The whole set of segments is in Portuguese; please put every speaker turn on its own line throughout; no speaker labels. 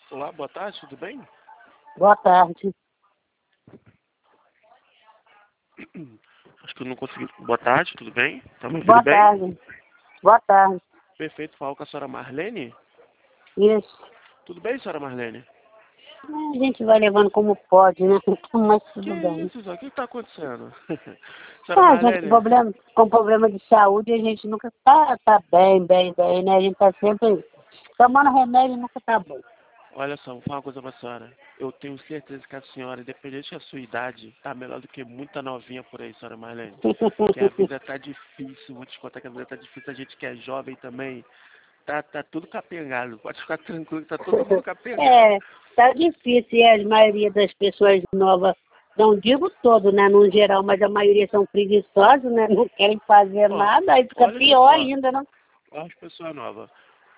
Olá, boa tarde, tudo bem?
Boa tarde.
Acho que eu não consegui. Boa tarde, tudo bem? Tá me ouvindo
Boa
bem?
tarde. Boa tarde.
Perfeito, falo com a senhora Marlene.
Isso.
Tudo bem, senhora Marlene?
A gente vai levando como pode, né? Mas
Que
tudo bem.
isso, Zé? O que tá acontecendo? Senhora
A gente
Marlene,
com problema de saúde, a gente nunca tá bem, né? A gente tá sempre tomando remédio e nunca tá bom.
olha só, vou falar uma coisa pra senhora. Eu tenho certeza que a senhora, independente da sua idade, tá melhor do que muita novinha por aí, senhora Marlene. Que a vida tá difícil, vou te contar que a vida tá difícil. A gente que é jovem também, tá tudo capengado. Pode ficar tranquilo que tá todo mundo capengado.
É, tá difícil, e a maioria das pessoas novas, não digo todo, né, no geral, mas a maioria são preguiçosos, né, não querem fazer
Ó,
nada, aí fica
olha
pior
só.
ainda, né?
As pessoas novas.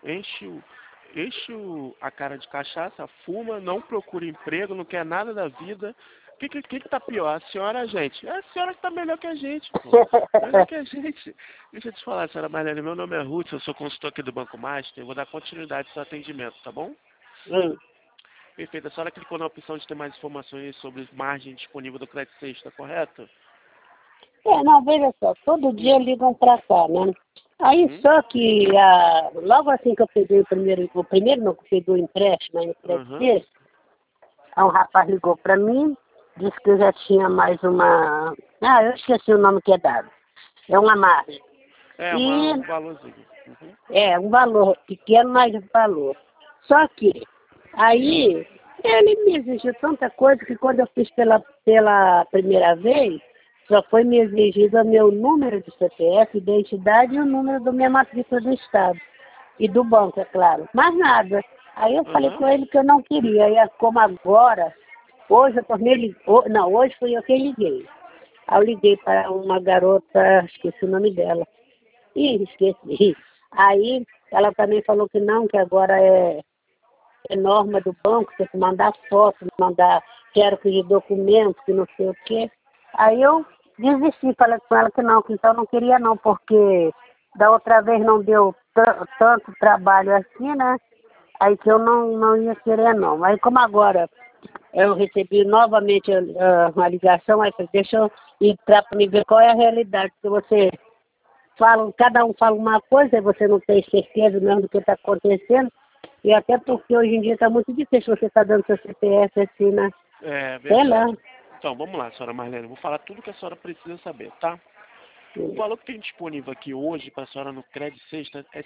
A cara de cachaça, fuma, não procura emprego, não quer nada da vida. O que tá pior? A senhora ou a gente? É a senhora que tá melhor que a gente, pô. Melhor que a gente. Deixa eu te falar, senhora Marlene, meu nome é Ruth, eu sou consultor aqui do Banco Master, eu vou dar continuidade ao seu atendimento, tá bom?
Hum.
Perfeito. A senhora clicou na opção de ter mais informações sobre margem disponível do crédito sexta, correto?
Não, veja só, todo dia
Hum.
ligam pra cá, né? Aí
Uhum.
só que logo assim que eu peguei o primeiro não, que eu peguei o empréstimo aí no crédito
Uhum.
dele, aí um rapaz ligou pra mim, disse que eu já tinha mais uma. Ah, eu esqueci o nome que é dado. É uma margem.
É,
E
um valorzinho. Uhum.
é um valor pequeno, mas valor. Só que aí ele me exigiu tanta coisa que quando eu fiz pela primeira vez, só foi me exigido o meu número de CPF, identidade e o número da minha matrícula do Estado. E do banco, é claro. Mais nada. Aí eu falei
Uhum.
com ele que eu não queria. E como agora, hoje eu tornei. Não, hoje fui eu quem liguei. Aí eu liguei para uma garota, esqueci o nome dela. Ih, esqueci. Aí ela também falou que não, que agora é norma do banco, tem que mandar foto, mandar quero de documento, que não sei o quê. Aí eu desisti, falei com ela que não, que então não queria não, porque da outra vez não deu tanto trabalho assim, né? Aí que eu não ia querer não. Aí como agora eu recebi novamente uma ligação, aí eu falei, deixa eu entrar para me ver qual é a realidade, porque você fala, cada um fala uma coisa e você não tem certeza mesmo do que está acontecendo. E até porque hoje em dia está muito difícil você estar dando seu CPF assim, né?
É
Sei lá.
verdade. Então, vamos lá, senhora Marlene. Vou falar tudo que a senhora precisa saber, tá? O valor que tem disponível aqui hoje para a senhora no crédito sexta é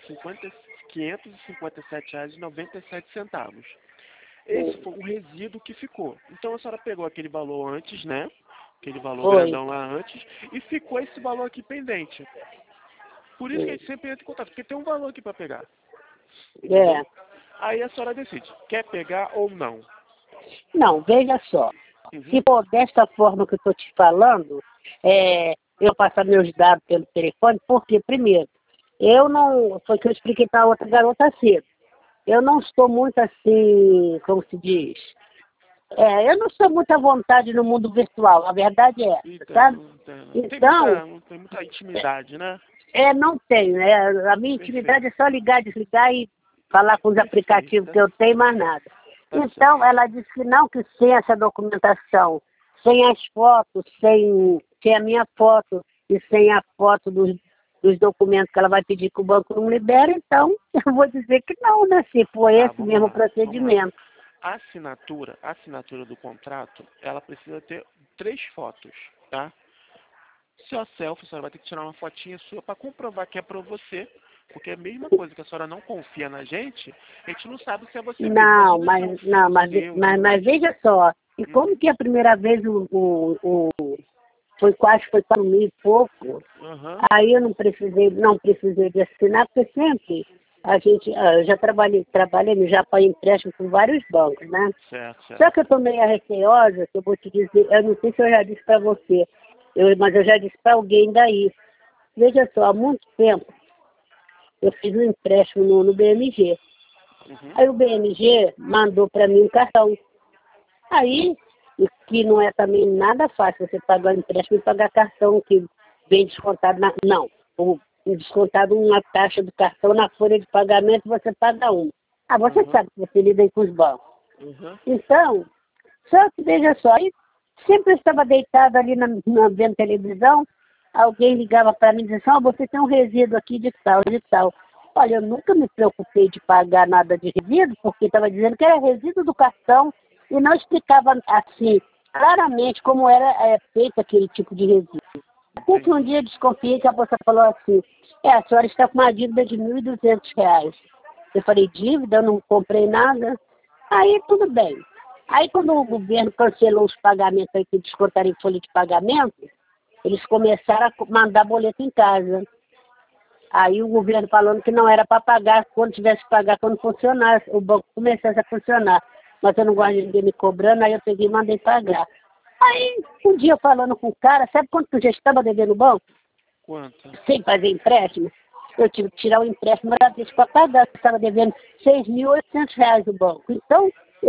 R$ 557,97. Esse foi o resíduo que ficou. Então a senhora pegou aquele valor antes, né? Aquele valor
Foi.
grandão lá antes, e ficou esse valor aqui pendente. Por isso que a gente sempre entra em contato, porque tem um valor aqui para pegar.
É.
Entendeu? Aí a senhora decide, quer pegar ou não.
Não, veja só. Se
Uhum.
for desta forma que eu estou te falando, eu passar meus dados pelo telefone, porque, primeiro, eu não. Foi que eu expliquei para a outra garota cedo. Eu não estou muito assim, como se diz. Eu não sou muito à vontade no mundo virtual, a verdade é essa, sabe?
Entendo, entendo.
Então,
Não tem muita intimidade, né?
não tenho, né? A minha intimidade
Perfeito,
é só ligar, desligar e falar com os
perfeito.
aplicativos que eu tenho, mais nada.
Tá
Então,
certo.
ela disse que não, que sem essa documentação, sem as fotos, sem a minha foto e sem a foto dos documentos que ela vai pedir que o banco não libera, então eu vou dizer que não, né? Se for
Tá,
esse
vamos
mesmo
lá, vamos lá.
procedimento.
A assinatura do contrato, ela precisa ter 3 fotos, tá? Sua selfie, a senhora vai ter que tirar uma fotinha sua para comprovar que é para você, porque é a mesma coisa que a senhora não confia na gente, a gente não sabe se é você mesmo.
Não,
Imagina se é um
mas, não,
filho
mas,
seu e
mas,
tudo
mas
mais.
veja só, e como
Uhum,
que a primeira vez foi quase 1.000 e pouco,
aham,
aí eu não precisei de assinar, porque sempre eu já trabalhei já para empréstimo com vários bancos, né?
certo,
Só que
certo.
eu estou meio receosa, que eu vou te dizer, eu não sei se eu já disse para você, mas eu já disse para alguém daí. Veja só, há muito tempo eu fiz um empréstimo no BMG.
Uhum,
Aí o BMG mandou para mim um cartão. Aí, o que não é também nada fácil, você pagar empréstimo e pagar cartão que vem descontado não, descontado uma taxa do cartão na folha de pagamento, você paga um. Ah, você
uhum,
sabe que você lida aí com os bancos.
Uhum.
Então, só que veja só, aí sempre eu estava deitada ali vendo televisão, alguém ligava para mim e dizia assim, você tem um resíduo aqui de tal, de tal. Olha, eu nunca me preocupei de pagar nada de resíduo, porque estava dizendo que era resíduo do cartão e não explicava assim, claramente como era feito aquele tipo de resíduo. Até que um dia eu desconfiei que a moça falou assim, a senhora está com uma dívida de R$ 1.200. Eu falei, dívida? Eu não comprei nada. Aí tudo bem. Aí quando o governo cancelou os pagamentos aí que descontaram em folha de pagamento, eles começaram a mandar boleto em casa. Aí o governo falando que não era para pagar quando tivesse que pagar quando funcionasse, o banco começasse a funcionar. Mas eu não gosto de ninguém me cobrando, aí eu peguei e mandei pagar. Aí, um dia falando com o cara, sabe quanto tu já estava devendo no banco?
Quanto?
Sem fazer empréstimo? Eu tive que tirar o empréstimo para pagar, eu estava devendo R$ 6.800 do banco. Então,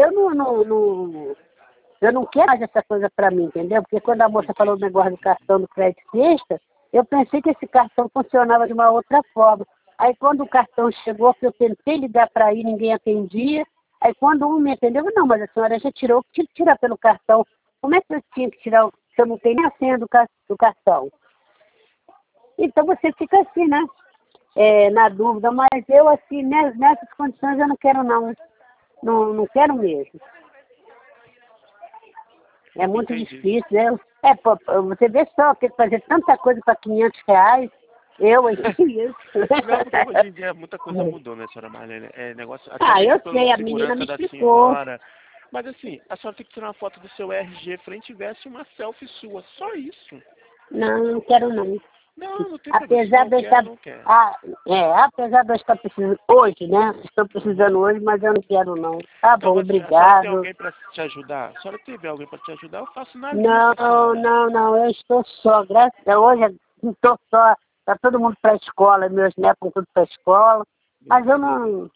eu não quero mais essa coisa para mim, entendeu? Porque quando a moça falou do negócio do cartão do crédito extra, eu pensei que esse cartão funcionava de uma outra forma. Aí quando o cartão chegou, que eu tentei ligar para aí, ninguém atendia. Aí quando um me atendeu, eu falei, não, mas a senhora já tirou, tinha que tirar pelo cartão. Como é que eu tinha que tirar, se eu não tenho nem a senha do cartão? Então você fica assim, né? Na dúvida, mas eu assim, nessas condições eu não quero não. Não quero mesmo. É muito
Entendi.
difícil, né? Pô, você vê só, tem que fazer tanta coisa para R$ 500. Eu aqui, isso.
Não, porque hoje em dia muita coisa mudou, né, senhora Marlene? Negócio, até
Ah,
mesmo
eu
pela
sei, a menina
segurança
me
da
explicou.
senhora. Mas assim, a senhora tem que tirar uma foto do seu RG frente e verso e uma selfie sua. Só isso.
Não quero não.
Não tem problema. Se
Apesar
não
de eu
quer,
estar,
não quer.
apesar de eu estar precisando hoje, né? Estou precisando hoje, mas eu não quero não. Tá
Então,
bom,
a senhora tem
obrigado.
alguém para te ajudar? A senhora teve alguém para te ajudar? Eu faço na vista,
Não,
senhora.
não, não, eu estou só. Graças a hoje eu estou só. Tá todo mundo para a escola, meus netos estão tudo para a escola. Mas eu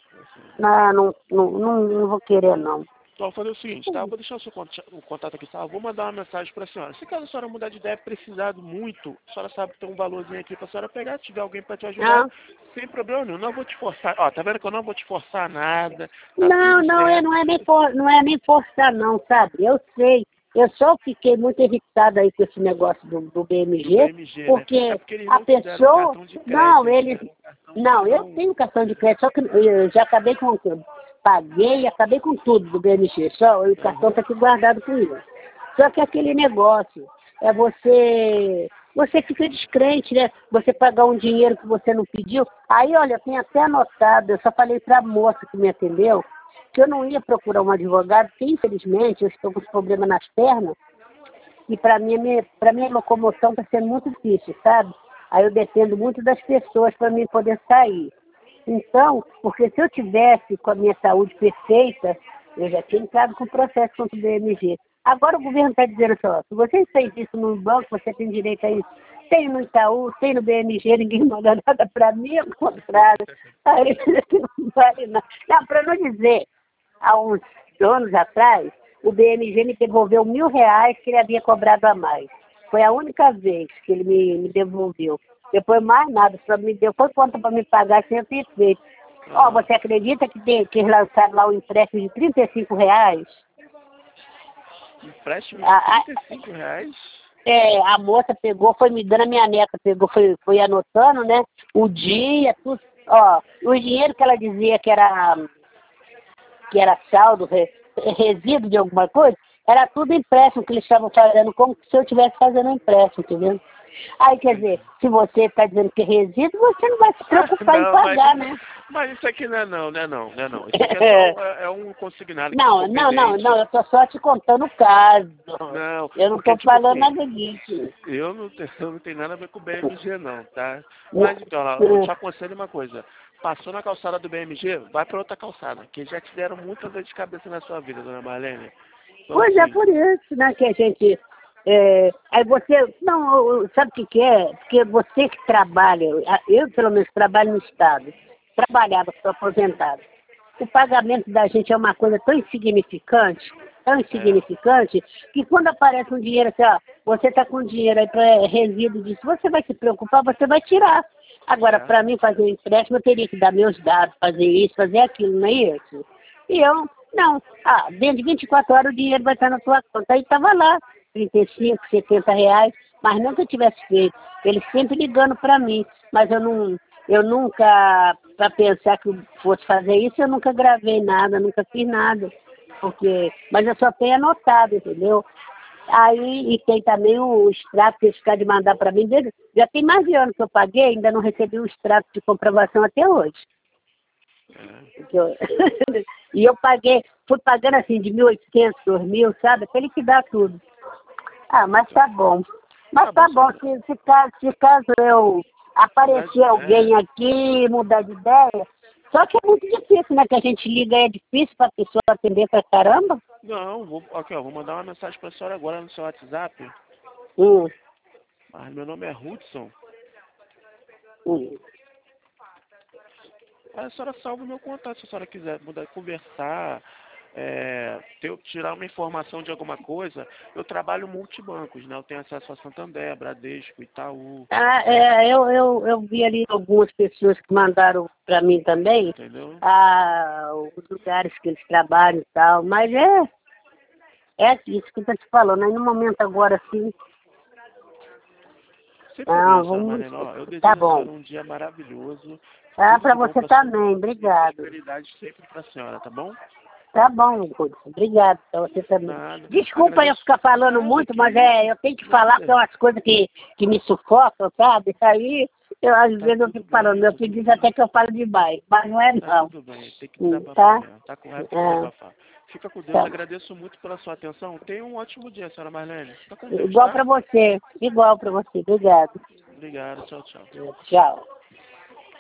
não vou querer não.
Então, vou fazer o seguinte, tá? Eu vou deixar o contato aqui, tá? Eu vou mandar uma mensagem para a senhora. Se caso a senhora mudar de ideia, precisar muito, a senhora sabe que tem um valorzinho aqui para a senhora pegar. Se tiver alguém para te ajudar,
Não,
sem problema nenhum. Não vou te forçar. Ó, tá vendo que eu não vou te forçar nada. Tá
não,
tudo
não,
certo.
não é nem forçar não, sabe? Eu sei. Eu só fiquei muito irritada aí com esse negócio do
Do
BMG,
BMG, né? É
porque
porque eles
a
não te deram
pessoa.
cartão de crédito.
Não,
Eles te
eles.
deram um cartão que
Não, eu
não...
tenho cartão de crédito, só que eu já acabei com tudo. Paguei e acabei com tudo do BMG. Só o cartão está aqui guardado comigo. Só que aquele negócio é você fica descrente, né? Você pagar um dinheiro que você não pediu. Aí, olha, eu tenho até anotado, eu só falei para a moça que me atendeu, que eu não ia procurar um advogado, porque infelizmente eu estou com problema nas pernas, e para minha locomoção está sendo muito difícil, sabe? Aí eu dependo muito das pessoas para mim poder sair. Então, porque se eu tivesse com a minha saúde perfeita, eu já tinha entrado com o processo contra o BMG. Agora o governo está dizendo assim, ó, se você fez isso no banco, você tem direito a isso. Tem no Itaú, tem no BMG, ninguém manda nada para mim, ao contrário. Aí não vale nada. Não, para não dizer, há uns anos atrás, o BMG me devolveu R$ 1.000 que ele havia cobrado a mais. Foi a única vez que ele me devolveu. Depois mais nada, só me deu, foi conta para me pagar sem eu ter feito. Ó, você acredita que eles lançaram lá um empréstimo de R$ 35?
Empréstimo
A,
de
a,
R$ 35?
a moça pegou, foi me dando, a minha neta pegou, foi anotando, né? O dia, tudo. Ó, o dinheiro que ela dizia que era saldo, resíduo de alguma coisa, era tudo empréstimo que eles estavam fazendo, como se eu estivesse fazendo um empréstimo, entendeu? Aí, quer dizer, se você está dizendo que é resíduo, você não vai se preocupar em
Não,
pagar, né?
mas isso aqui não é não, não é não, não é não. Isso aqui é só é um consignado que
Não,
ficou
não, não,
pendente.
não, eu estou só te contando o caso.
Não,
Eu não
porque
estou
tipo
falando
assim,
nada disso.
eu não tenho nada a ver com o BMG não, tá? Mas então, ó, eu te aconselho uma coisa. Passou na calçada do BMG, vai para outra calçada, que já te deram muita dor de cabeça na sua vida, dona Marlene. Então,
Pois é,
assim,
por isso, né, que a gente... aí você... Não, sabe o que é? Porque você que trabalha, eu pelo menos trabalho no Estado, trabalhava, sou aposentado. O pagamento da gente é uma coisa tão insignificante, que quando aparece um dinheiro assim, ó, você está com dinheiro aí para resíduo disso, você vai se preocupar, você vai tirar. Agora, para mim fazer um empréstimo, eu teria que dar meus dados, fazer isso, fazer aquilo, não é isso? E eu Não, dentro de 24 horas o dinheiro vai estar na tua conta. Aí estava lá, 35, 70 reais, mas nunca tivesse feito. Ele sempre ligando para mim, mas eu nunca, para pensar que eu fosse fazer isso, eu nunca gravei nada, nunca fiz nada. Mas eu só tenho anotado, entendeu? Aí, e tem também o extrato que eles ficaram de mandar para mim. Já tem mais de ano que eu paguei, ainda não recebi o extrato de comprovação até hoje. E eu fui pagando assim de 1.800, 2.000, sabe? Até liquidar tudo. Mas tá bom. Mas tá bom, se caso eu aparecer alguém aqui, mudar de ideia. Só que é muito difícil, né? Que a gente liga é difícil pra pessoa atender pra caramba.
Não, vou mandar uma mensagem pra senhora agora no seu WhatsApp. Mas meu nome é Hudson. A senhora salva o meu contato se a senhora quiser conversar, tirar uma informação de alguma coisa. Eu trabalho multibancos, né? Eu tenho acesso a Santander, Bradesco, Itaú.
Eu vi ali algumas pessoas que mandaram para mim também.
Entendeu?
Os lugares que eles trabalham e tal, mas é isso que eu tô te falando, aí no momento agora assim.
Sem problema, eu desejo
tá bom.
um dia maravilhoso.
Para você também, obrigado.
Prosperidade sempre pra senhora, tá bom?
Tá bom, Hudson. Obrigado pra você também.
Nada.
Desculpa eu ficar falando muito, mas eu tenho que falar que é umas coisas que me sufocam, sabe? Aí, às vezes eu fico falando, meu filho diz até que eu falo demais, mas não é não.
Tá tudo bem, tem que desabafar mesmo. Tá correto, tem que desabafar. Fica com Deus,
Tá.
agradeço muito pela sua atenção. Tenha um ótimo dia, senhora Marlene. Fica com Deus,
Igual
tá?
pra você, obrigado.
Obrigado, tchau, tchau.
Tchau.